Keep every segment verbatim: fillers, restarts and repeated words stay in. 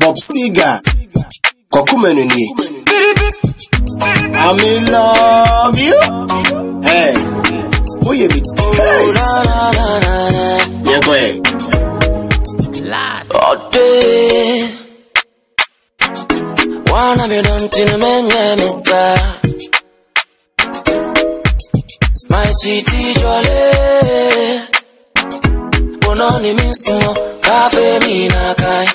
Bob Seger, Kokumenuni. I'm in love you. Hey, who you be? Hey, yeah, go ahead. All day, one of you don't tell me, Mister. My sweetie jolly, bononi minsimo, cafe mina kai.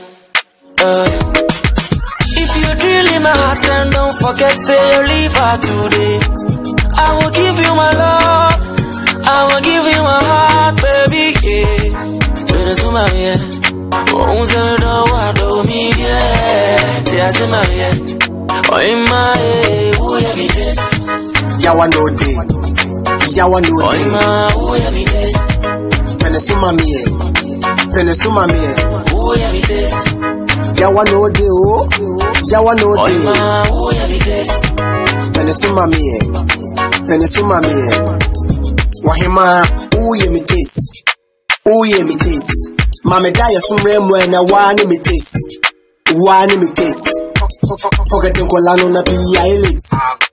If you really my heart, then don't forget say you leave her today. I will give you my love, I will give you my heart, baby. Yeah, Venezuela, yeah. Oh, say no, I don't mean yeah. Say I say my yeah. Oh, my, who you be this? Yawa no day. Yawa no day. Oh, my, who you be this? Venezuela, me. Venezuela, me. Who you be this? Yawa no day, oh. Yawa no day. Oh, my, who you be this? Venezuela, me. Venezuela, me. Wahima, who you be this? Who you be this? Mama die sumre mwena wani mitis wani mitis forgetting kolano na pia elite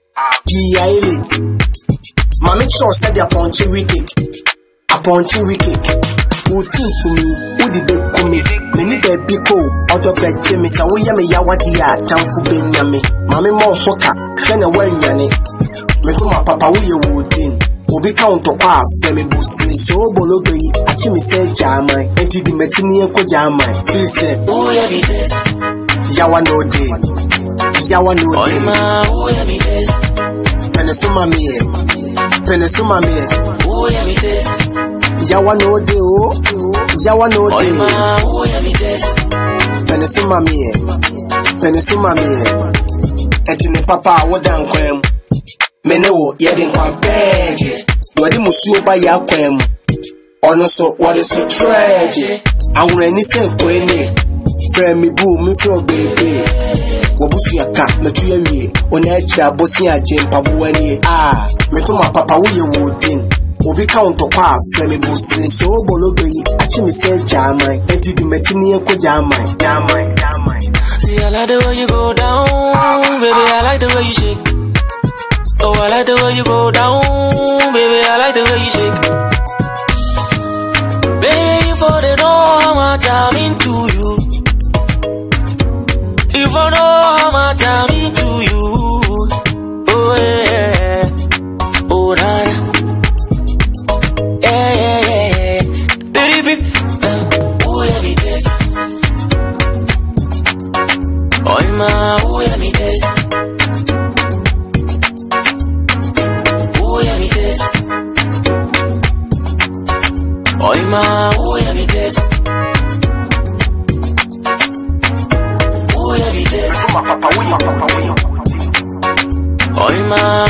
pia elite mama sure said the punchy wicked a punchy wicked who think to me who the big come many baby ko out of the gym is a way me yawadia tamfu benyame mama mo hoka fena wanyane me to my papa we you would Obi count to kwa femi busini so bolo be achi mi se jama enti di mechini ko jama feel say who you be this yawa no day yawa no day ma who you be this Venezuela me Venezuela me who you be this yawa no day oh yawa no day ma who you be this Venezuela me Venezuela me enti ne papa wodan kwam Menewo yedin kwa beje Wadi musuo ba ya kwem Ono so wadi so treje Awure ni se kweni Frame me boo me feel baby Wabusu ya ka metu ya wie Ona echira bosi ya jempa buwani Ah metuma papa uye wudin Obi count kwa frame busini so bolo beyi Achi mi se jamai Enti di mechini ye ko jamai Jamai jamai See I like the way you go down Baby I like the way you shake Oh, I like the way you go down, baby, I like the way you shake. Baby, if I don't know how much I'm into you. If I know how much I'm into you. Oh, yeah. Oh, nah, nah. Yeah, yeah, yeah, yeah. Baby, who you be this? Oh, ma, who you be this? Oi ma, who you be this? Who you be this? Oi ma,